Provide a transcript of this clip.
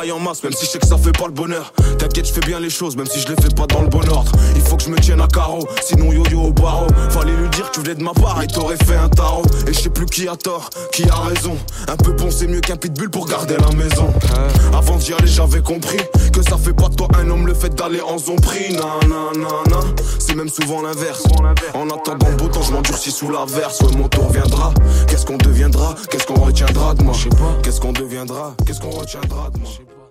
travaille en masse, même si je sais que ça fait pas le bonheur. T'inquiète, je fais bien les choses, même si je les fais pas dans le bon ordre. Il faut que je me tienne à carreau, sinon yo-yo au barreau. Fallait lui dire que tu venais de ma part et t'aurais fait un tarot. Et je sais plus qui a tort, qui a raison. Un peu bon c'est mieux qu'un pitbull pour garder la maison. Avant d'y aller j'avais compris que ça fait pas de toi un homme le fait d'aller en zombie. Nanana, c'est même souvent l'inverse. En attendant le beau temps je m'endurcis sous l'averse. Ouais mon tour viendra, qu'est-ce qu'on deviendra, qu'est-ce qu'on retiendra de moi. Qu'est-ce qu'on deviendra, qu'est-ce qu'on retiendra de moi.